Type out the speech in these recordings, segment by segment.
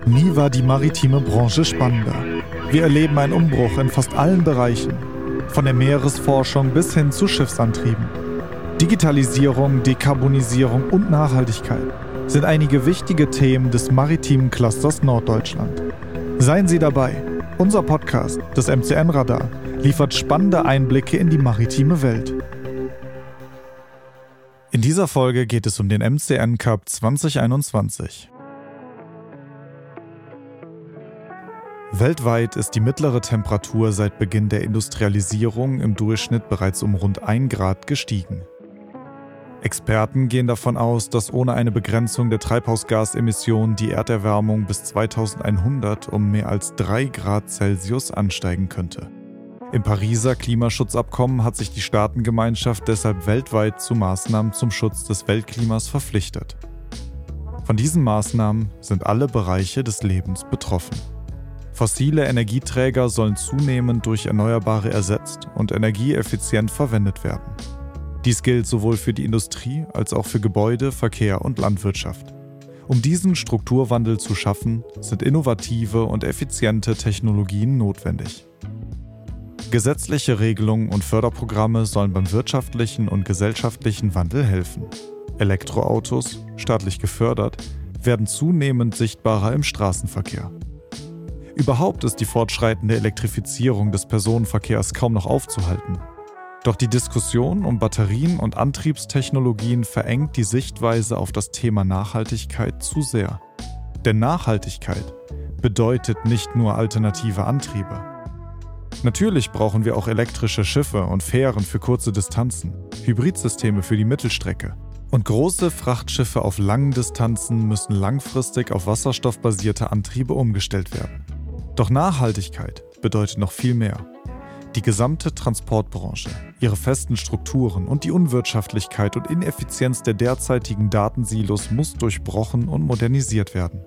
Nie war die maritime Branche spannender. Wir erleben einen Umbruch in fast allen Bereichen, von der Meeresforschung bis hin zu Schiffsantrieben. Digitalisierung, Dekarbonisierung und Nachhaltigkeit sind einige wichtige Themen des maritimen Clusters Norddeutschland. Seien Sie dabei. Unser Podcast, das MCN Radar, liefert spannende Einblicke in die maritime Welt. In dieser Folge geht es um den MCN Cup 2021. Weltweit ist die mittlere Temperatur seit Beginn der Industrialisierung im Durchschnitt bereits um rund 1 Grad gestiegen. Experten gehen davon aus, dass ohne eine Begrenzung der Treibhausgasemissionen die Erderwärmung bis 2100 um mehr als 3 Grad Celsius ansteigen könnte. Im Pariser Klimaschutzabkommen hat sich die Staatengemeinschaft deshalb weltweit zu Maßnahmen zum Schutz des Weltklimas verpflichtet. Von diesen Maßnahmen sind alle Bereiche des Lebens betroffen. Fossile Energieträger sollen zunehmend durch Erneuerbare ersetzt und energieeffizient verwendet werden. Dies gilt sowohl für die Industrie als auch für Gebäude, Verkehr und Landwirtschaft. Um diesen Strukturwandel zu schaffen, sind innovative und effiziente Technologien notwendig. Gesetzliche Regelungen und Förderprogramme sollen beim wirtschaftlichen und gesellschaftlichen Wandel helfen. Elektroautos, staatlich gefördert, werden zunehmend sichtbarer im Straßenverkehr. Überhaupt ist die fortschreitende Elektrifizierung des Personenverkehrs kaum noch aufzuhalten. Doch die Diskussion um Batterien und Antriebstechnologien verengt die Sichtweise auf das Thema Nachhaltigkeit zu sehr. Denn Nachhaltigkeit bedeutet nicht nur alternative Antriebe. Natürlich brauchen wir auch elektrische Schiffe und Fähren für kurze Distanzen, Hybridsysteme für die Mittelstrecke. Und große Frachtschiffe auf langen Distanzen müssen langfristig auf wasserstoffbasierte Antriebe umgestellt werden. Doch Nachhaltigkeit bedeutet noch viel mehr. Die gesamte Transportbranche, ihre festen Strukturen und die Unwirtschaftlichkeit und Ineffizienz der derzeitigen Datensilos muss durchbrochen und modernisiert werden.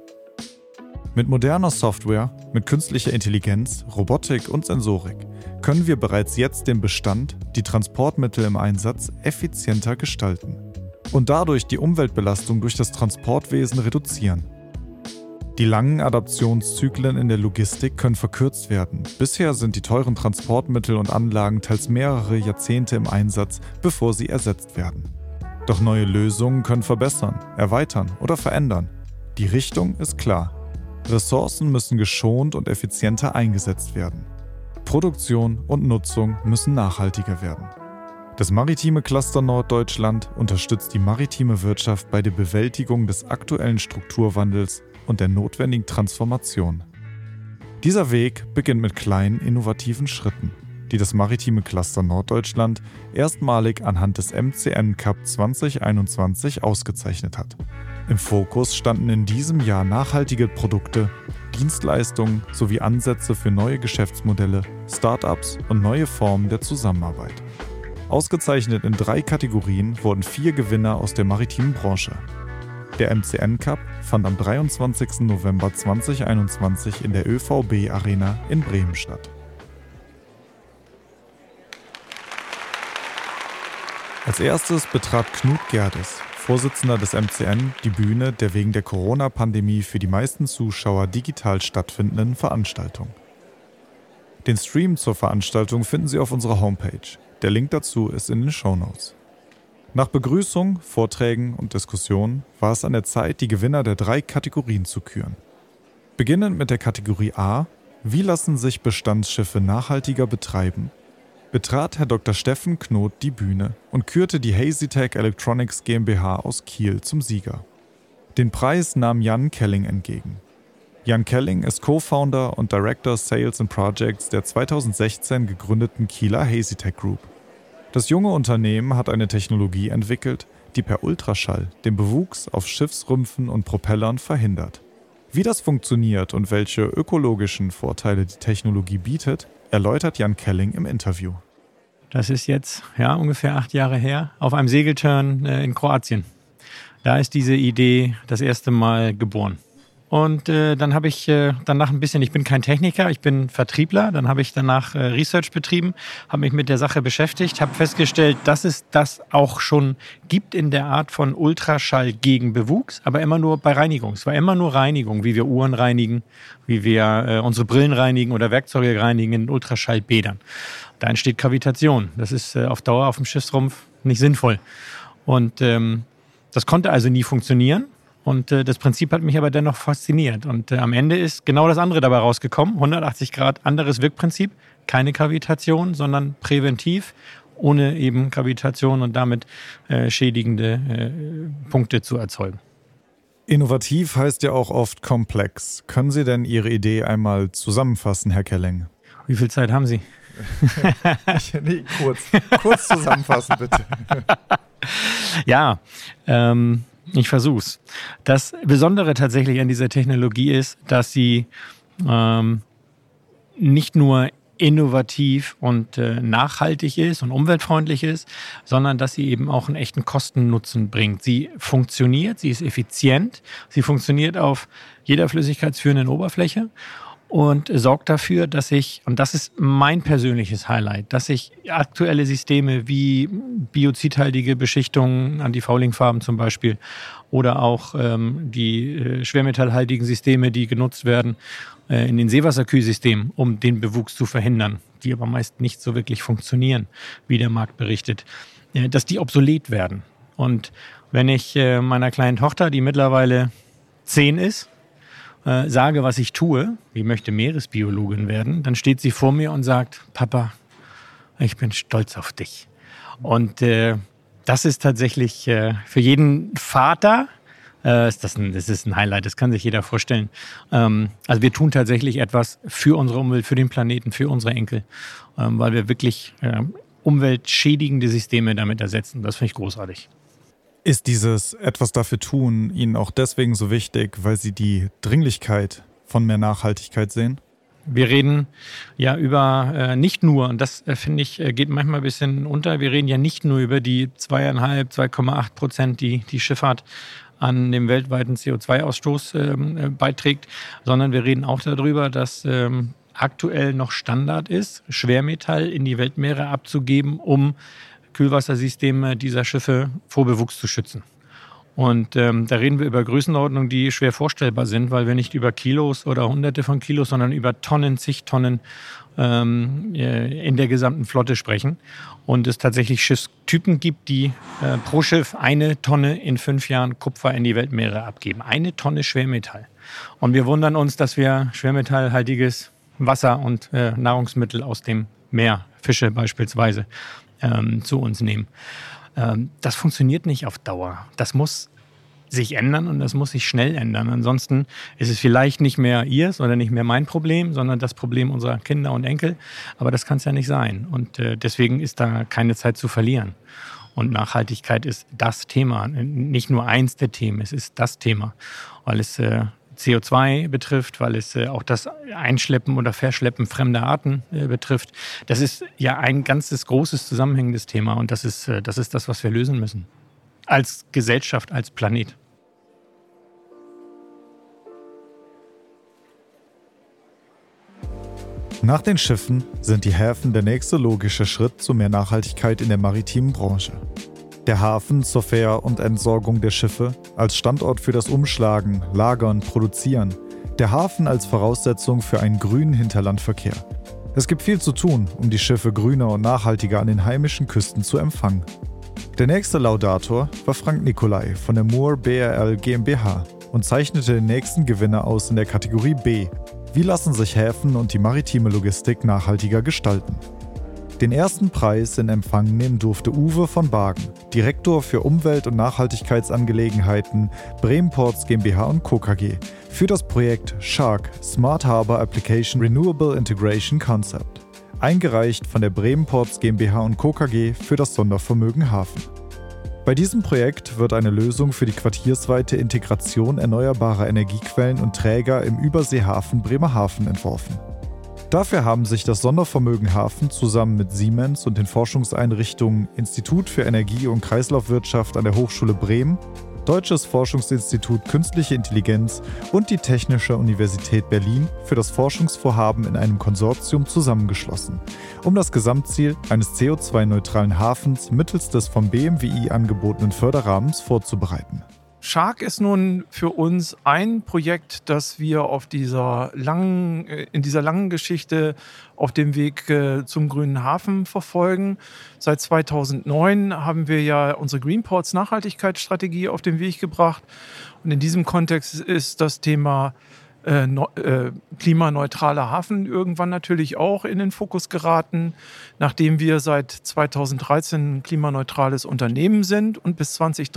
Mit moderner Software, mit künstlicher Intelligenz, Robotik und Sensorik können wir bereits jetzt den Bestand, die Transportmittel im Einsatz effizienter gestalten und dadurch die Umweltbelastung durch das Transportwesen reduzieren. Die langen Adaptionszyklen in der Logistik können verkürzt werden. Bisher sind die teuren Transportmittel und Anlagen teils mehrere Jahrzehnte im Einsatz, bevor sie ersetzt werden. Doch neue Lösungen können verbessern, erweitern oder verändern. Die Richtung ist klar. Ressourcen müssen geschont und effizienter eingesetzt werden. Produktion und Nutzung müssen nachhaltiger werden. Das maritime Cluster Norddeutschland unterstützt die maritime Wirtschaft bei der Bewältigung des aktuellen Strukturwandels und der notwendigen Transformation. Dieser Weg beginnt mit kleinen, innovativen Schritten, die das maritime Cluster Norddeutschland erstmalig anhand des MCN Cup 2021 ausgezeichnet hat. Im Fokus standen in diesem Jahr nachhaltige Produkte, Dienstleistungen sowie Ansätze für neue Geschäftsmodelle, Start-ups und neue Formen der Zusammenarbeit. Ausgezeichnet in 3 Kategorien wurden 4 Gewinner aus der maritimen Branche. Der MCN Cup fand am 23. November 2021 in der ÖVB Arena in Bremen statt. Als erstes betrat Knut Gerdes, Vorsitzender des MCN, die Bühne der wegen der Corona-Pandemie für die meisten Zuschauer digital stattfindenden Veranstaltung. Den Stream zur Veranstaltung finden Sie auf unserer Homepage. Der Link dazu ist in den Shownotes. Nach Begrüßung, Vorträgen und Diskussionen war es an der Zeit, die Gewinner der 3 Kategorien zu küren. Beginnend mit der Kategorie A, wie lassen sich Bestandsschiffe nachhaltiger betreiben, betrat Herr Dr. Steffen Knot die Bühne und kürte die Hazytech Electronics GmbH aus Kiel zum Sieger. Den Preis nahm Jan Kelling entgegen. Jan Kelling ist Co-Founder und Director Sales and Projects der 2016 gegründeten Kieler Hazytech Group. Das junge Unternehmen hat eine Technologie entwickelt, die per Ultraschall den Bewuchs auf Schiffsrümpfen und Propellern verhindert. Wie das funktioniert und welche ökologischen Vorteile die Technologie bietet, erläutert Jan Kelling im Interview. Das ist jetzt ungefähr 8 Jahre her, auf einem Segeltörn in Kroatien. Da ist diese Idee das erste Mal geboren. Und dann habe ich danach ein bisschen, ich bin kein Techniker, ich bin Vertriebler, dann habe ich danach Research betrieben, habe mich mit der Sache beschäftigt, habe festgestellt, dass es das auch schon gibt in der Art von Ultraschall gegen Bewuchs, aber immer nur bei Reinigung. Es war immer nur Reinigung, wie wir Uhren reinigen, wie wir unsere Brillen reinigen oder Werkzeuge reinigen in Ultraschallbädern. Da entsteht Kavitation. Das ist auf Dauer auf dem Schiffsrumpf nicht sinnvoll. Und das konnte also nie funktionieren. Und das Prinzip hat mich aber dennoch fasziniert. Und am Ende ist genau das andere dabei rausgekommen. 180 Grad anderes Wirkprinzip. Keine Kavitation, sondern präventiv, ohne eben Kavitation und damit schädigende Punkte zu erzeugen. Innovativ heißt ja auch oft komplex. Können Sie denn Ihre Idee einmal zusammenfassen, Herr Kelling? Wie viel Zeit haben Sie? Nee, kurz zusammenfassen, bitte. Ja, ich versuch's. Das Besondere tatsächlich an dieser Technologie ist, dass sie nicht nur innovativ und nachhaltig ist und umweltfreundlich ist, sondern dass sie eben auch einen echten Kosten-Nutzen bringt. Sie funktioniert, sie ist effizient, sie funktioniert auf jeder flüssigkeitsführenden Oberfläche und sorgt dafür, dass ich, und das ist mein persönliches Highlight, dass ich aktuelle Systeme wie biozidhaltige Beschichtungen, Anti-Fouling-Farben zum Beispiel, oder auch die schwermetallhaltigen Systeme, die genutzt werden in den Seewasserkühlsystemen, um den Bewuchs zu verhindern, die aber meist nicht so wirklich funktionieren, wie der Markt berichtet, dass die obsolet werden. Und wenn ich meiner kleinen Tochter, die mittlerweile 10 ist, sage, was ich tue, die möchte Meeresbiologin werden, dann steht sie vor mir und sagt, Papa, ich bin stolz auf dich. Und das ist tatsächlich für jeden Vater, das ist ein Highlight, das kann sich jeder vorstellen. Also wir tun tatsächlich etwas für unsere Umwelt, für den Planeten, für unsere Enkel, weil wir wirklich umweltschädigende Systeme damit ersetzen. Das finde ich großartig. Ist dieses etwas dafür tun Ihnen auch deswegen so wichtig, weil Sie die Dringlichkeit von mehr Nachhaltigkeit sehen? Wir reden ja über nicht nur, und das finde ich geht manchmal ein bisschen unter, wir reden ja nicht nur über die 2,5, 2,8%, die Schifffahrt an dem weltweiten CO2-Ausstoß beiträgt, sondern wir reden auch darüber, dass aktuell noch Standard ist, Schwermetall in die Weltmeere abzugeben, um Kühlwassersysteme dieser Schiffe vor Bewuchs zu schützen. Und da reden wir über Größenordnungen, die schwer vorstellbar sind, weil wir nicht über Kilos oder Hunderte von Kilos, sondern über Tonnen, zig Tonnen in der gesamten Flotte sprechen. Und es tatsächlich Schiffstypen gibt, die pro Schiff 1 Tonne in 5 Jahren Kupfer in die Weltmeere abgeben. 1 Tonne Schwermetall. Und wir wundern uns, dass wir schwermetallhaltiges Wasser und Nahrungsmittel aus dem Meer, Fische beispielsweise, zu uns nehmen. Das funktioniert nicht auf Dauer. Das muss sich ändern und das muss sich schnell ändern. Ansonsten ist es vielleicht nicht mehr Ihres oder nicht mehr mein Problem, sondern das Problem unserer Kinder und Enkel. Aber das kann es ja nicht sein. Und deswegen ist da keine Zeit zu verlieren. Und Nachhaltigkeit ist das Thema. Nicht nur eins der Themen, es ist das Thema. Weil es CO2 betrifft, weil es auch das Einschleppen oder Verschleppen fremder Arten betrifft. Das ist ja ein ganzes großes zusammenhängendes Thema und das ist das, was wir lösen müssen. Als Gesellschaft, als Planet. Nach den Schiffen sind die Häfen der nächste logische Schritt zu mehr Nachhaltigkeit in der maritimen Branche. Der Hafen zur Ver- und Entsorgung der Schiffe, als Standort für das Umschlagen, Lagern, Produzieren. Der Hafen als Voraussetzung für einen grünen Hinterlandverkehr. Es gibt viel zu tun, um die Schiffe grüner und nachhaltiger an den heimischen Küsten zu empfangen. Der nächste Laudator war Frank Nicolai von der Moore BRL GmbH und zeichnete den nächsten Gewinner aus in der Kategorie B. Wie lassen sich Häfen und die maritime Logistik nachhaltiger gestalten? Den ersten Preis in Empfang nehmen durfte Uwe von Bagen, Direktor für Umwelt- und Nachhaltigkeitsangelegenheiten Bremen Ports GmbH & Co. KG, für das Projekt SHARC Smart Harbor Application Renewable Integration Concept, eingereicht von der Bremen Ports GmbH & Co. KG für das Sondervermögen Hafen. Bei diesem Projekt wird eine Lösung für die quartiersweite Integration erneuerbarer Energiequellen und Träger im Überseehafen Bremerhaven entworfen. Dafür haben sich das Sondervermögen Hafen zusammen mit Siemens und den Forschungseinrichtungen Institut für Energie- und Kreislaufwirtschaft an der Hochschule Bremen Deutsches Forschungsinstitut Künstliche Intelligenz und die Technische Universität Berlin für das Forschungsvorhaben in einem Konsortium zusammengeschlossen, um das Gesamtziel eines CO2-neutralen Hafens mittels des vom BMWI angebotenen Förderrahmens vorzubereiten. Shark ist nun für uns ein Projekt, das wir in dieser langen Geschichte auf dem Weg zum grünen Hafen verfolgen. Seit 2009 haben wir ja unsere Greenports Nachhaltigkeitsstrategie auf den Weg gebracht. Und in diesem Kontext ist das Thema klimaneutraler Hafen irgendwann natürlich auch in den Fokus geraten, nachdem wir seit 2013 ein klimaneutrales Unternehmen sind und bis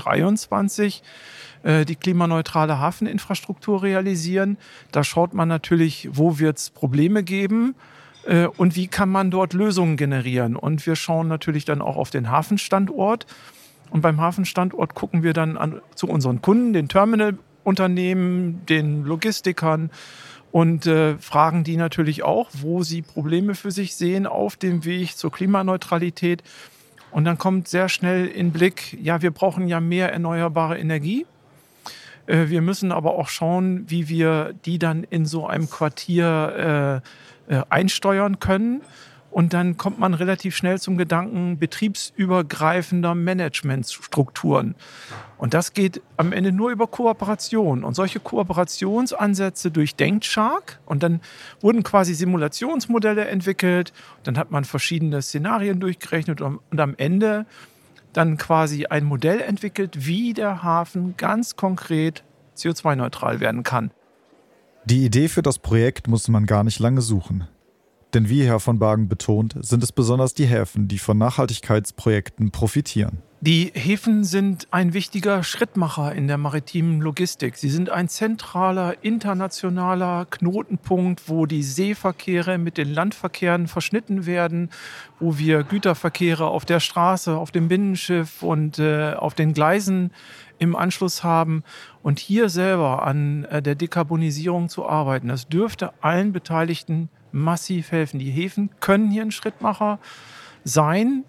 2023 die klimaneutrale Hafeninfrastruktur realisieren. Da schaut man natürlich, wo wird es Probleme geben und wie kann man dort Lösungen generieren. Und wir schauen natürlich dann auch auf den Hafenstandort. Und beim Hafenstandort gucken wir dann zu unseren Kunden, den Terminalunternehmen, den Logistikern und fragen die natürlich auch, wo sie Probleme für sich sehen auf dem Weg zur Klimaneutralität. Und dann kommt sehr schnell in Blick, ja, wir brauchen ja mehr erneuerbare Energie. Wir müssen aber auch schauen, wie wir die dann in so einem Quartier einsteuern können. Und dann kommt man relativ schnell zum Gedanken betriebsübergreifender Managementstrukturen. Und das geht am Ende nur über Kooperation. Und solche Kooperationsansätze durchdenkt Shark. Und dann wurden quasi Simulationsmodelle entwickelt. Dann hat man verschiedene Szenarien durchgerechnet und am Ende dann quasi ein Modell entwickelt, wie der Hafen ganz konkret CO2-neutral werden kann. Die Idee für das Projekt musste man gar nicht lange suchen. Denn wie Herr von Bargen betont, sind es besonders die Häfen, die von Nachhaltigkeitsprojekten profitieren. Die Häfen sind ein wichtiger Schrittmacher in der maritimen Logistik. Sie sind ein zentraler internationaler Knotenpunkt, wo die Seeverkehre mit den Landverkehren verschnitten werden, wo wir Güterverkehre auf der Straße, auf dem Binnenschiff und auf den Gleisen im Anschluss haben. Und hier selber an der Dekarbonisierung zu arbeiten, das dürfte allen Beteiligten massiv helfen. Die Häfen können hier ein Schrittmacher sein,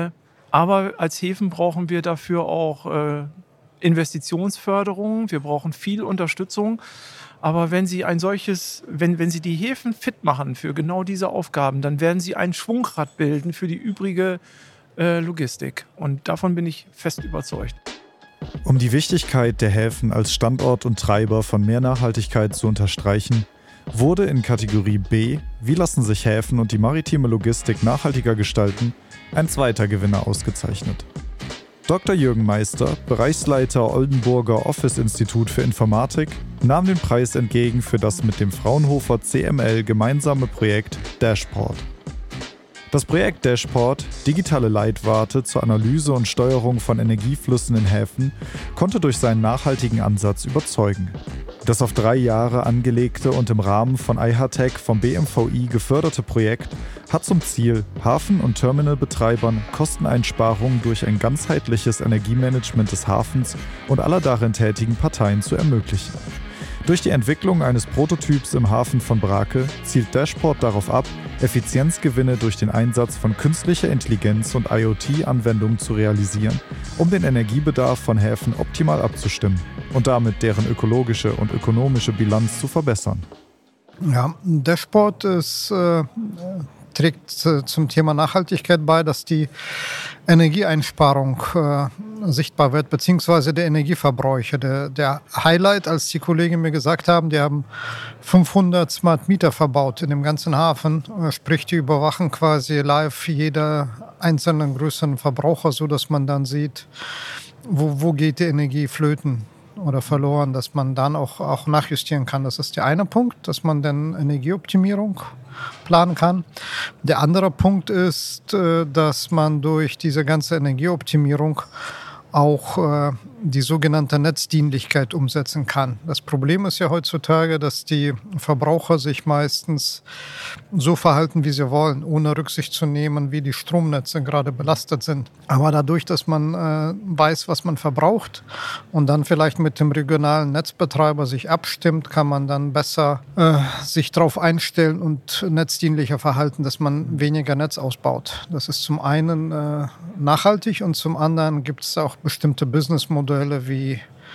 aber als Häfen brauchen wir dafür auch Investitionsförderung. Wir brauchen viel Unterstützung. Aber wenn Sie wenn Sie die Häfen fit machen für genau diese Aufgaben, dann werden Sie ein Schwungrad bilden für die übrige Logistik. Und davon bin ich fest überzeugt. Um die Wichtigkeit der Häfen als Standort und Treiber von mehr Nachhaltigkeit zu unterstreichen, wurde in Kategorie B, wie lassen sich Häfen und die maritime Logistik nachhaltiger gestalten, ein zweiter Gewinner ausgezeichnet. Dr. Jürgen Meister, Bereichsleiter Oldenburger Office-Institut für Informatik, nahm den Preis entgegen für das mit dem Fraunhofer CML gemeinsame Projekt Dashport. Das Projekt Dashport, digitale Leitwarte zur Analyse und Steuerung von Energieflüssen in Häfen, konnte durch seinen nachhaltigen Ansatz überzeugen. Das auf 3 Jahre angelegte und im Rahmen von IHTech vom BMVI geförderte Projekt hat zum Ziel, Hafen- und Terminalbetreibern Kosteneinsparungen durch ein ganzheitliches Energiemanagement des Hafens und aller darin tätigen Parteien zu ermöglichen. Durch die Entwicklung eines Prototyps im Hafen von Brake zielt Dashport darauf ab, Effizienzgewinne durch den Einsatz von künstlicher Intelligenz und IoT-Anwendungen zu realisieren, um den Energiebedarf von Häfen optimal abzustimmen und damit deren ökologische und ökonomische Bilanz zu verbessern. Ja, Dashport trägt zum Thema Nachhaltigkeit bei, dass die Energieeinsparung sichtbar wird, beziehungsweise der Energieverbräuche. Der Highlight, als die Kollegen mir gesagt haben, die haben 500 Smart Meter verbaut in dem ganzen Hafen, sprich die überwachen quasi live jeder einzelnen größeren Verbraucher, so dass man dann sieht, wo geht die Energie flöten oder verloren, dass man dann auch nachjustieren kann. Das ist der eine Punkt, dass man dann Energieoptimierung planen kann. Der andere Punkt ist, dass man durch diese ganze Energieoptimierung auch die sogenannte Netzdienlichkeit umsetzen kann. Das Problem ist ja heutzutage, dass die Verbraucher sich meistens so verhalten, wie sie wollen, ohne Rücksicht zu nehmen, wie die Stromnetze gerade belastet sind. Aber dadurch, dass man weiß, was man verbraucht und dann vielleicht mit dem regionalen Netzbetreiber sich abstimmt, kann man dann besser sich darauf einstellen und netzdienlicher verhalten, dass man weniger Netz ausbaut. Das ist zum einen nachhaltig und zum anderen gibt es auch bestimmte Businessmodelle wie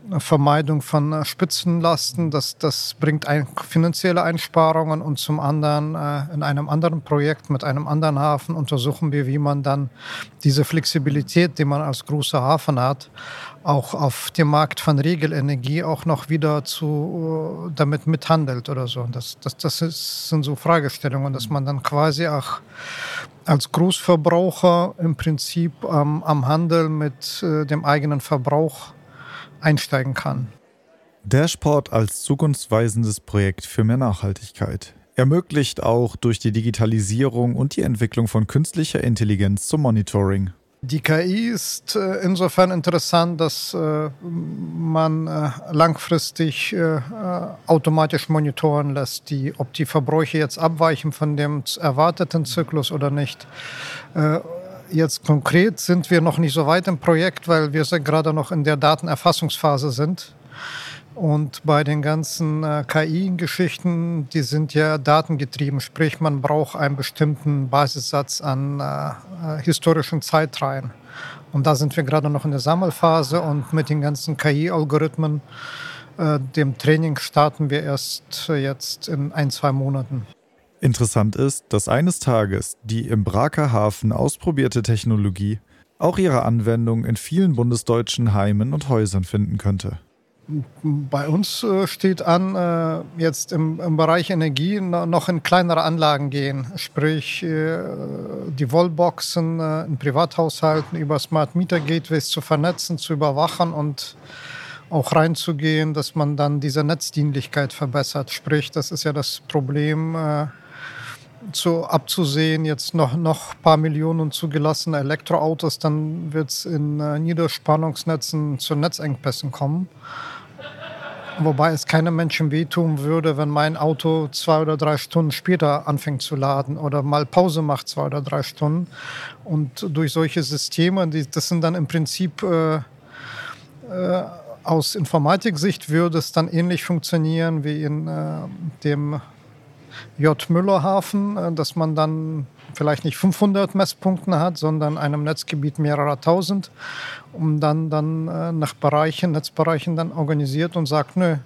Vermeidung von Spitzenlasten. Das bringt finanzielle Einsparungen. Und zum anderen, in einem anderen Projekt mit einem anderen Hafen untersuchen wir, wie man dann diese Flexibilität, die man als großer Hafen hat, auch auf dem Markt von Regelenergie auch noch wieder damit mithandelt oder so. Sind so Fragestellungen, dass man dann quasi auch als Großverbraucher im Prinzip am Handel mit dem eigenen Verbrauch einsteigen kann. Dashport als zukunftsweisendes Projekt für mehr Nachhaltigkeit ermöglicht auch durch die Digitalisierung und die Entwicklung von künstlicher Intelligenz zum Monitoring. Die KI ist insofern interessant, dass man langfristig automatisch monitoren lässt, ob die Verbräuche jetzt abweichen von dem erwarteten Zyklus oder nicht. Jetzt konkret sind wir noch nicht so weit im Projekt, weil wir gerade noch in der Datenerfassungsphase sind. Und bei den ganzen KI-Geschichten, die sind ja datengetrieben, sprich man braucht einen bestimmten Basissatz an historischen Zeitreihen. Und da sind wir gerade noch in der Sammelphase und mit den ganzen KI-Algorithmen, dem Training starten wir erst jetzt in 1-2 Monaten. Interessant ist, dass eines Tages die im Braker Hafen ausprobierte Technologie auch ihre Anwendung in vielen bundesdeutschen Heimen und Häusern finden könnte. Bei uns steht an, jetzt im Bereich Energie noch in kleinere Anlagen gehen, sprich die Wallboxen in Privathaushalten über Smart Meter Gateways zu vernetzen, zu überwachen und auch reinzugehen, dass man dann diese Netzdienlichkeit verbessert. Sprich, das ist ja das Problem, abzusehen, jetzt noch ein paar Millionen zugelassene Elektroautos, dann wird es in Niederspannungsnetzen zu Netzengpässen kommen. Wobei es keinem Menschen wehtun würde, wenn mein Auto 2 oder 3 Stunden später anfängt zu laden oder mal Pause macht 2 oder 3 Stunden. Und durch solche Systeme, das sind dann im Prinzip aus Informatiksicht würde es dann ähnlich funktionieren wie in dem J. Müller Hafen, dass man dann vielleicht nicht 500 Messpunkten hat, sondern einem Netzgebiet mehrerer tausend, und dann nach Netzbereichen dann organisiert und sagt, nö,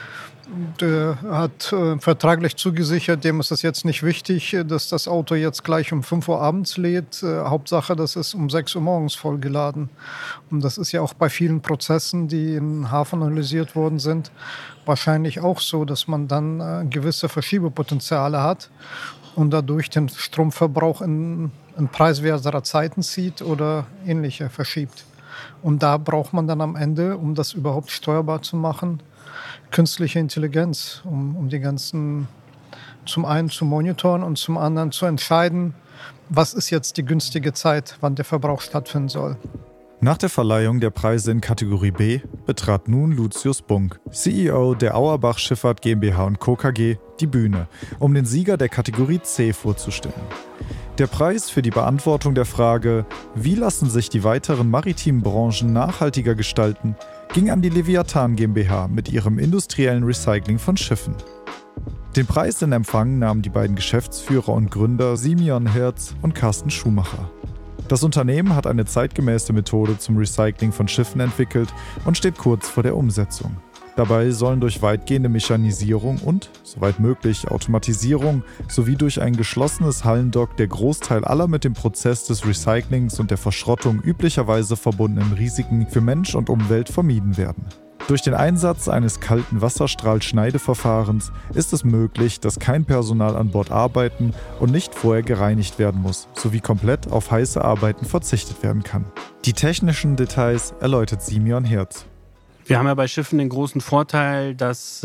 der hat vertraglich zugesichert, dem ist es jetzt nicht wichtig, dass das Auto jetzt gleich um 5 Uhr abends lädt. Hauptsache, das ist um 6 Uhr morgens vollgeladen. Und das ist ja auch bei vielen Prozessen, die im Hafen analysiert worden sind, wahrscheinlich auch so, dass man dann gewisse Verschiebepotenziale hat und dadurch den Stromverbrauch in preiswerterer Zeiten zieht oder ähnliche verschiebt. Und da braucht man dann am Ende, um das überhaupt steuerbar zu machen, künstliche Intelligenz, um die ganzen zum einen zu monitoren und zum anderen zu entscheiden, was ist jetzt die günstige Zeit, wann der Verbrauch stattfinden soll. Nach der Verleihung der Preise in Kategorie B betrat nun Lucius Bunk, CEO der Auerbach Schifffahrt GmbH & Co. KG, die Bühne, um den Sieger der Kategorie C vorzustellen. Der Preis für die Beantwortung der Frage, wie lassen sich die weiteren maritimen Branchen nachhaltiger gestalten, ging an die Leviathan GmbH mit ihrem industriellen Recycling von Schiffen. Den Preis in Empfang nahmen die beiden Geschäftsführer und Gründer Simeon Herz und Carsten Schumacher. Das Unternehmen hat eine zeitgemäße Methode zum Recycling von Schiffen entwickelt und steht kurz vor der Umsetzung. Dabei sollen durch weitgehende Mechanisierung und, soweit möglich, Automatisierung sowie durch ein geschlossenes Hallendock der Großteil aller mit dem Prozess des Recyclings und der Verschrottung üblicherweise verbundenen Risiken für Mensch und Umwelt vermieden werden. Durch den Einsatz eines kalten Wasserstrahlschneideverfahrens ist es möglich, dass kein Personal an Bord arbeiten und nicht vorher gereinigt werden muss, sowie komplett auf heiße Arbeiten verzichtet werden kann. Die technischen Details erläutert Simeon Herz. Wir haben ja bei Schiffen den großen Vorteil, dass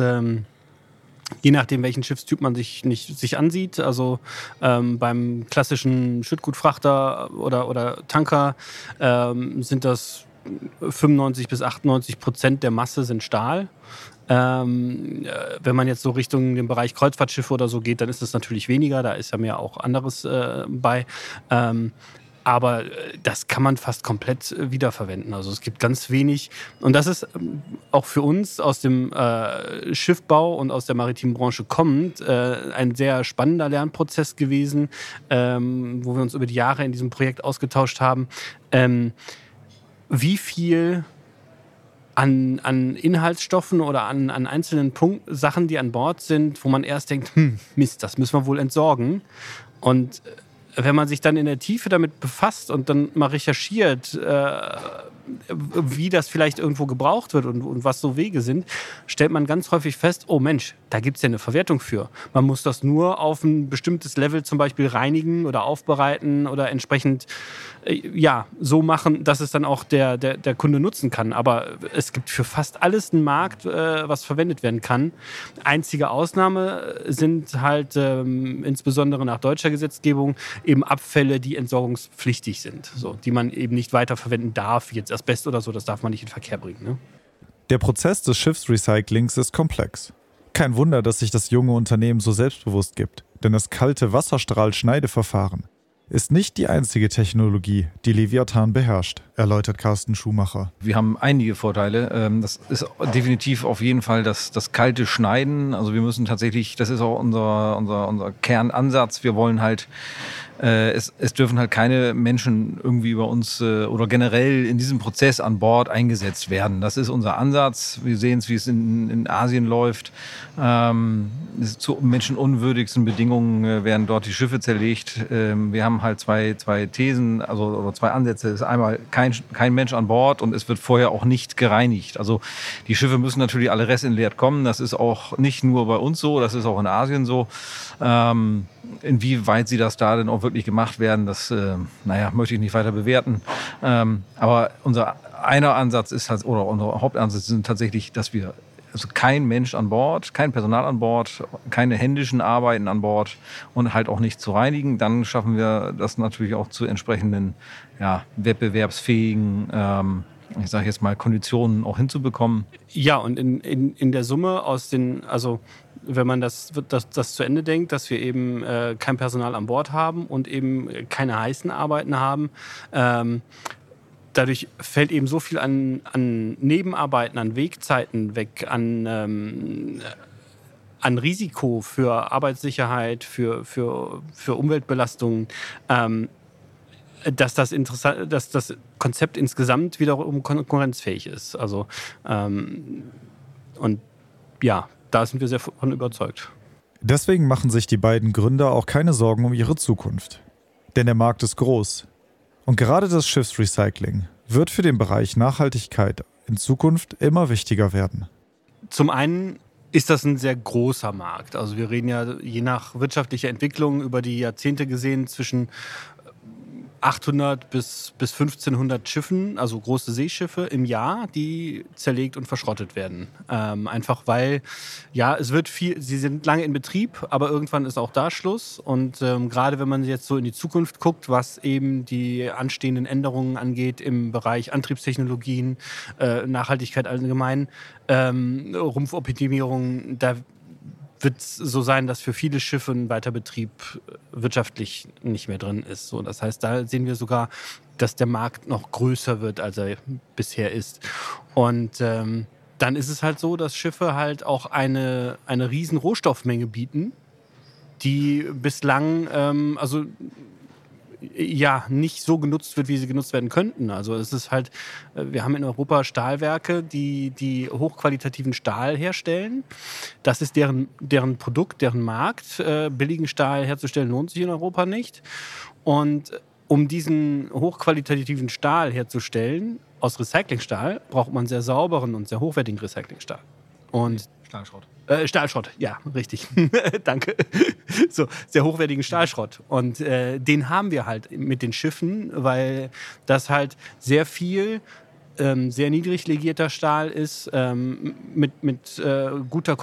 je nachdem, welchen Schiffstyp man sich ansieht, also beim klassischen Schüttgutfrachter oder Tanker sind das 95-98% der Masse sind Stahl. Wenn man jetzt so Richtung den Bereich Kreuzfahrtschiffe oder so geht, dann ist es natürlich weniger, da ist ja mehr auch anderes bei. Aber das kann man fast komplett wiederverwenden. Also es gibt ganz wenig. Und das ist auch für uns aus dem Schiffbau und aus der maritimen Branche kommend ein sehr spannender Lernprozess gewesen, wo wir uns über die Jahre in diesem Projekt ausgetauscht haben. Wie viel an Inhaltsstoffen oder an einzelnen Sachen, die an Bord sind, wo man erst denkt, Mist, das müssen wir wohl entsorgen. Und wenn man sich dann in der Tiefe damit befasst und dann mal recherchiert, wie das vielleicht irgendwo gebraucht wird und was so Wege sind, stellt man ganz häufig fest, oh Mensch, da gibt es ja eine Verwertung für. Man muss das nur auf ein bestimmtes Level zum Beispiel reinigen oder aufbereiten oder entsprechend so machen, dass es dann auch der Kunde nutzen kann. Aber es gibt für fast alles einen Markt, was verwendet werden kann. Einzige Ausnahme sind halt insbesondere nach deutscher Gesetzgebung eben Abfälle, die entsorgungspflichtig sind, so, die man eben nicht weiterverwenden darf, wie jetzt Asbest oder so, das darf man nicht in den Verkehr bringen. Ne? Der Prozess des Schiffsrecyclings ist komplex. Kein Wunder, dass sich das junge Unternehmen so selbstbewusst gibt, denn das kalte Wasserstrahl-Schneideverfahren ist nicht die einzige Technologie, die Leviathan beherrscht, erläutert Carsten Schumacher. Wir haben einige Vorteile. Das ist definitiv auf jeden Fall das kalte Schneiden. Also wir müssen tatsächlich, das ist auch unser Kernansatz. Wir wollen halt, es dürfen halt keine Menschen irgendwie über uns oder generell in diesem Prozess an Bord eingesetzt werden. Das ist unser Ansatz. Wir sehen es, wie es in Asien läuft. Zu menschenunwürdigsten Bedingungen werden dort die Schiffe zerlegt. Wir haben halt zwei Thesen, oder zwei Ansätze. Es ist einmal kein Mensch an Bord und es wird vorher auch nicht gereinigt. Also die Schiffe müssen natürlich alle restentleert kommen. Das ist auch nicht nur bei uns so, das ist auch in Asien so. Inwieweit sie das da denn auch wirklich gemacht werden, das möchte ich nicht weiter bewerten. Aber unser Ansatz ist halt, oder unser Hauptansatz sind tatsächlich, dass wir kein Mensch an Bord, kein Personal an Bord, keine händischen Arbeiten an Bord und halt auch nicht zu reinigen. Dann schaffen wir das natürlich auch zu entsprechenden wettbewerbsfähigen ich sage jetzt mal, Konditionen auch hinzubekommen. Ja, und in der Summe wenn man das zu Ende denkt, dass wir eben kein Personal an Bord haben und eben keine heißen Arbeiten haben, dadurch fällt eben so viel an Nebenarbeiten, an Wegzeiten weg, an Risiko für Arbeitssicherheit, für Umweltbelastungen, dass das Konzept insgesamt wiederum konkurrenzfähig ist. Also da sind wir sehr von überzeugt. Deswegen machen sich die beiden Gründer auch keine Sorgen um ihre Zukunft. Denn der Markt ist groß. Und gerade das Schiffsrecycling wird für den Bereich Nachhaltigkeit in Zukunft immer wichtiger werden. Zum einen ist das ein sehr großer Markt. Also wir reden ja je nach wirtschaftlicher Entwicklung über die Jahrzehnte gesehen zwischen 800 bis 1500 Schiffen, also große Seeschiffe im Jahr, die zerlegt und verschrottet werden. Einfach weil, es wird viel, sie sind lange in Betrieb, aber irgendwann ist auch da Schluss. Und gerade wenn man jetzt so in die Zukunft guckt, was eben die anstehenden Änderungen angeht im Bereich Antriebstechnologien, Nachhaltigkeit allgemein, Rumpfoptimierung, da wird es so sein, dass für viele Schiffe ein Weiterbetrieb wirtschaftlich nicht mehr drin ist. So, das heißt, da sehen wir sogar, dass der Markt noch größer wird, als er bisher ist. Und dann ist es halt so, dass Schiffe halt auch eine riesen Rohstoffmenge bieten, die bislang nicht so genutzt wird, wie sie genutzt werden könnten. Also es ist halt, wir haben in Europa Stahlwerke, die hochqualitativen Stahl herstellen. Das ist deren Produkt, deren Markt. Billigen Stahl herzustellen lohnt sich in Europa nicht. Und um diesen hochqualitativen Stahl herzustellen, aus Recyclingstahl, braucht man sehr sauberen und sehr hochwertigen Recyclingstahl. Und Stahlschrott. Stahlschrott, ja, richtig. Danke. So, sehr hochwertigen Stahlschrott. Und den haben wir halt mit den Schiffen, weil das halt sehr viel sehr niedrig legierter Stahl ist, mit guter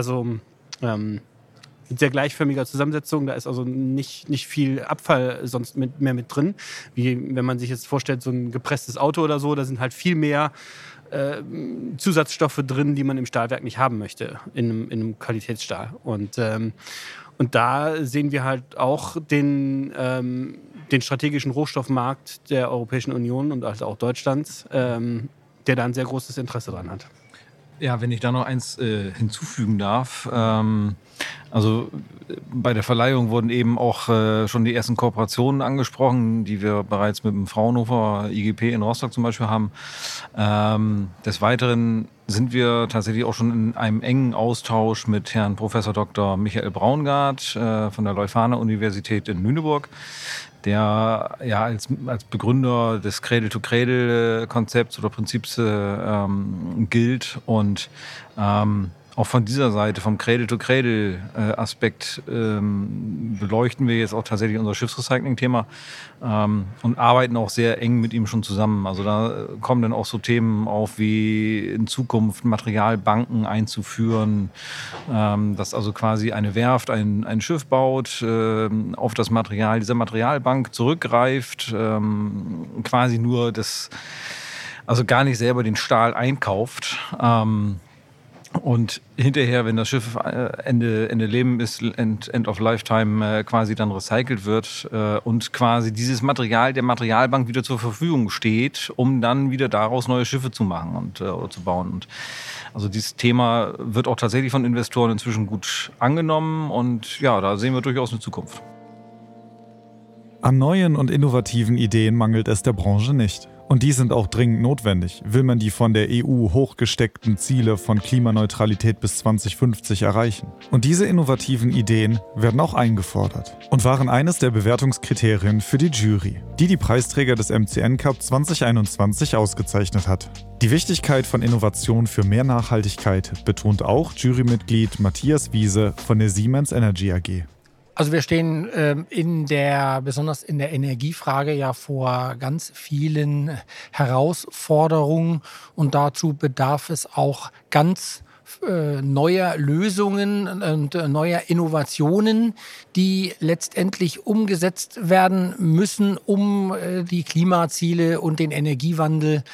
mit sehr gleichförmiger Zusammensetzung. Da ist also nicht viel Abfall sonst mehr mit drin. Wie wenn man sich jetzt vorstellt, so ein gepresstes Auto oder so, da sind halt viel mehr Zusatzstoffe drin, die man im Stahlwerk nicht haben möchte, in einem Qualitätsstahl. Und da sehen wir halt auch den strategischen Rohstoffmarkt der Europäischen Union und also auch Deutschlands, der da ein sehr großes Interesse dran hat. Ja, wenn ich da noch eins hinzufügen darf. Also bei der Verleihung wurden eben auch schon die ersten Kooperationen angesprochen, die wir bereits mit dem Fraunhofer IGP in Rostock zum Beispiel haben. Des Weiteren sind wir tatsächlich auch schon in einem engen Austausch mit Herrn Professor Dr. Michael Braungart von der Leuphana-Universität in Lüneburg, der ja als Begründer des Cradle-to-Cradle-Konzepts oder Prinzips gilt und auch von dieser Seite, vom Cradle-to-Cradle-Aspekt beleuchten wir jetzt auch tatsächlich unser Schiffsrecycling-Thema und arbeiten auch sehr eng mit ihm schon zusammen. Also da kommen dann auch so Themen auf, wie in Zukunft Materialbanken einzuführen, dass also quasi eine Werft ein Schiff baut, auf das Material dieser Materialbank zurückgreift, quasi nur das, also gar nicht selber den Stahl einkauft. Und hinterher, wenn das Schiff Ende Leben ist, End of Lifetime, quasi dann recycelt wird und quasi dieses Material der Materialbank wieder zur Verfügung steht, um dann wieder daraus neue Schiffe zu machen und zu bauen. Und also dieses Thema wird auch tatsächlich von Investoren inzwischen gut angenommen und ja, da sehen wir durchaus eine Zukunft. An neuen und innovativen Ideen mangelt es der Branche nicht. Und die sind auch dringend notwendig, will man die von der EU hochgesteckten Ziele von Klimaneutralität bis 2050 erreichen. Und diese innovativen Ideen werden auch eingefordert und waren eines der Bewertungskriterien für die Jury, die Preisträger des MCN Cup 2021 ausgezeichnet hat. Die Wichtigkeit von Innovation für mehr Nachhaltigkeit betont auch Jurymitglied Matthias Wiese von der Siemens Energy AG. Also wir stehen besonders in der Energiefrage ja vor ganz vielen Herausforderungen und dazu bedarf es auch ganz neuer Lösungen und neuer Innovationen, die letztendlich umgesetzt werden müssen, um die Klimaziele und den Energiewandel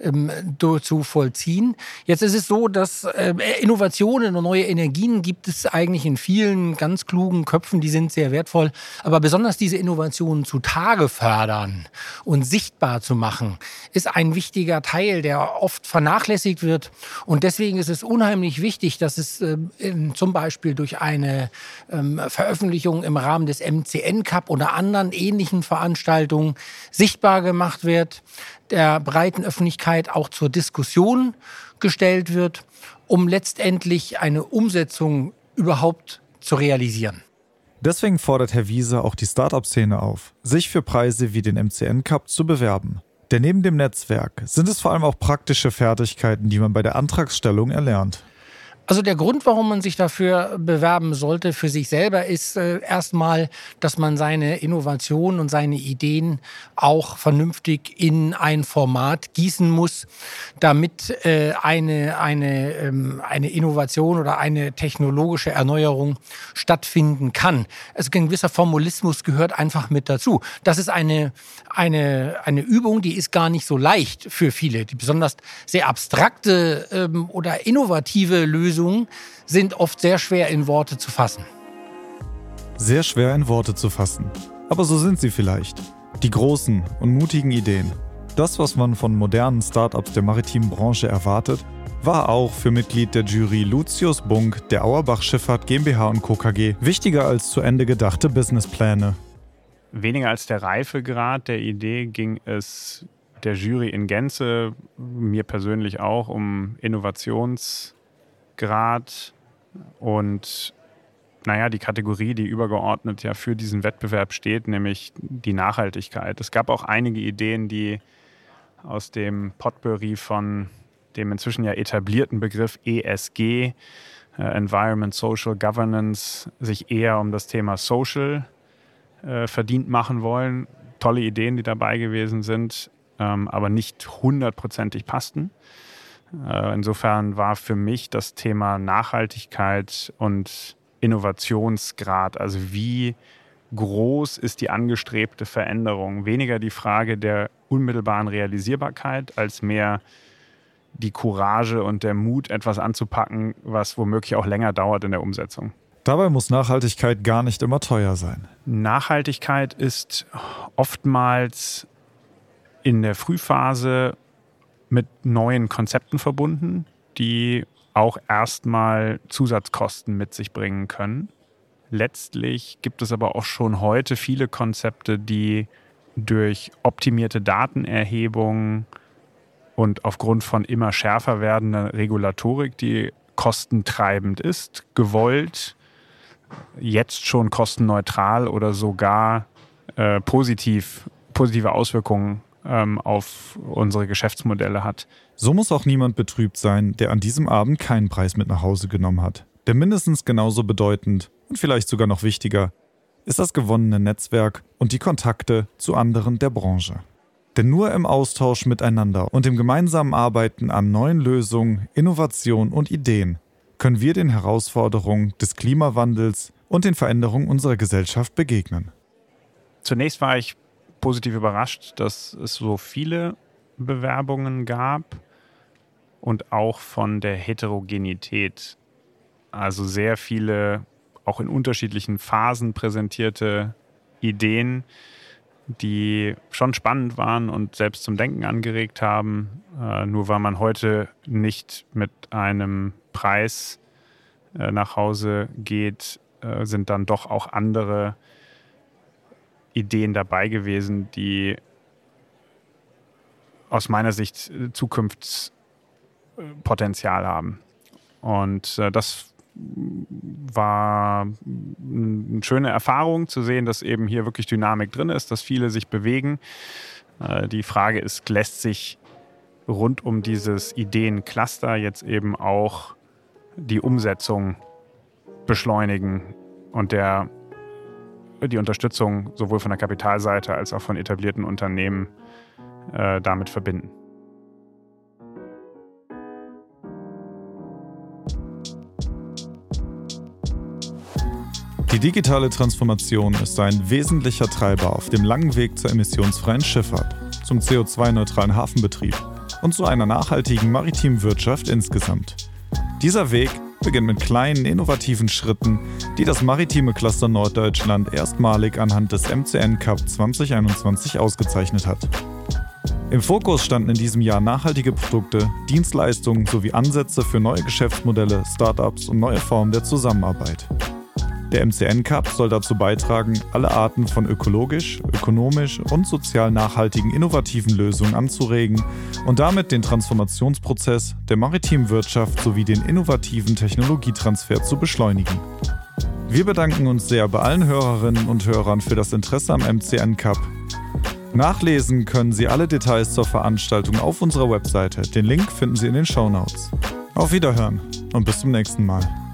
zu vollziehen. Jetzt ist es so, dass Innovationen und neue Energien gibt es eigentlich in vielen ganz klugen Köpfen, die sind sehr wertvoll. Aber besonders diese Innovationen zutage fördern und sichtbar zu machen, ist ein wichtiger Teil, der oft vernachlässigt wird. Und deswegen ist es unheimlich wichtig, dass es zum Beispiel durch eine Veröffentlichung im Rahmen des MCN Cup oder anderen ähnlichen Veranstaltungen sichtbar gemacht wird, der breiten Öffentlichkeit auch zur Diskussion gestellt wird, um letztendlich eine Umsetzung überhaupt zu realisieren. Deswegen fordert Herr Wiese auch die Start-up-Szene auf, sich für Preise wie den MCN Cup zu bewerben. Denn neben dem Netzwerk sind es vor allem auch praktische Fertigkeiten, die man bei der Antragsstellung erlernt. Also der Grund, warum man sich dafür bewerben sollte, für sich selber, ist erstmal, dass man seine Innovation und seine Ideen auch vernünftig in ein Format gießen muss, damit eine Innovation oder eine technologische Erneuerung stattfinden kann. Also ein gewisser Formulismus gehört einfach mit dazu. Das ist eine Übung, die ist gar nicht so leicht für viele. Die besonders sehr abstrakte oder innovative Lösungen sind oft sehr schwer in Worte zu fassen. Sehr schwer in Worte zu fassen. Aber so sind sie vielleicht. Die großen und mutigen Ideen. Das, was man von modernen Startups der maritimen Branche erwartet, war auch für Mitglied der Jury Lucius Bunk der Auerbach Schifffahrt GmbH & Co. KG wichtiger als zu Ende gedachte Businesspläne. Weniger als der Reifegrad der Idee ging es der Jury in Gänze, mir persönlich auch, um Innovationsgrad und die Kategorie, die übergeordnet ja für diesen Wettbewerb steht, nämlich die Nachhaltigkeit. Es gab auch einige Ideen, die aus dem Potpourri von dem inzwischen ja etablierten Begriff ESG, Environment, Social Governance, sich eher um das Thema Social verdient machen wollen. Tolle Ideen, die dabei gewesen sind, aber nicht hundertprozentig passten. Insofern war für mich das Thema Nachhaltigkeit und Innovationsgrad, also wie groß ist die angestrebte Veränderung, weniger die Frage der unmittelbaren Realisierbarkeit als mehr die Courage und der Mut, etwas anzupacken, was womöglich auch länger dauert in der Umsetzung. Dabei muss Nachhaltigkeit gar nicht immer teuer sein. Nachhaltigkeit ist oftmals in der Frühphase mit neuen Konzepten verbunden, die auch erstmal Zusatzkosten mit sich bringen können. Letztlich gibt es aber auch schon heute viele Konzepte, die durch optimierte Datenerhebung und aufgrund von immer schärfer werdender Regulatorik, die kostentreibend ist, gewollt, jetzt schon kostenneutral oder sogar positive Auswirkungen auf unsere Geschäftsmodelle hat. So muss auch niemand betrübt sein, der an diesem Abend keinen Preis mit nach Hause genommen hat. Denn mindestens genauso bedeutend und vielleicht sogar noch wichtiger ist das gewonnene Netzwerk und die Kontakte zu anderen der Branche. Denn nur im Austausch miteinander und im gemeinsamen Arbeiten an neuen Lösungen, Innovationen und Ideen können wir den Herausforderungen des Klimawandels und den Veränderungen unserer Gesellschaft begegnen. Zunächst war ich positiv überrascht, dass es so viele Bewerbungen gab und auch von der Heterogenität. Also sehr viele, auch in unterschiedlichen Phasen präsentierte Ideen, die schon spannend waren und selbst zum Denken angeregt haben. Nur weil man heute nicht mit einem Preis nach Hause geht, sind dann doch auch andere Ideen dabei gewesen, die aus meiner Sicht Zukunftspotenzial haben. Und das war eine schöne Erfahrung zu sehen, dass eben hier wirklich Dynamik drin ist, dass viele sich bewegen. Die Frage ist, lässt sich rund um dieses Ideencluster jetzt eben auch die Umsetzung beschleunigen und die Unterstützung sowohl von der Kapitalseite als auch von etablierten Unternehmen damit verbinden. Die digitale Transformation ist ein wesentlicher Treiber auf dem langen Weg zur emissionsfreien Schifffahrt, zum CO2-neutralen Hafenbetrieb und zu einer nachhaltigen maritimen Wirtschaft insgesamt. Dieser Weg beginnt mit kleinen, innovativen Schritten, die das maritime Cluster Norddeutschland erstmalig anhand des MCN Cup 2021 ausgezeichnet hat. Im Fokus standen in diesem Jahr nachhaltige Produkte, Dienstleistungen sowie Ansätze für neue Geschäftsmodelle, Startups und neue Formen der Zusammenarbeit. Der MCN Cup soll dazu beitragen, alle Arten von ökologisch, ökonomisch und sozial nachhaltigen innovativen Lösungen anzuregen und damit den Transformationsprozess der maritimen Wirtschaft sowie den innovativen Technologietransfer zu beschleunigen. Wir bedanken uns sehr bei allen Hörerinnen und Hörern für das Interesse am MCN Cup. Nachlesen können Sie alle Details zur Veranstaltung auf unserer Webseite. Den Link finden Sie in den Shownotes. Auf Wiederhören und bis zum nächsten Mal.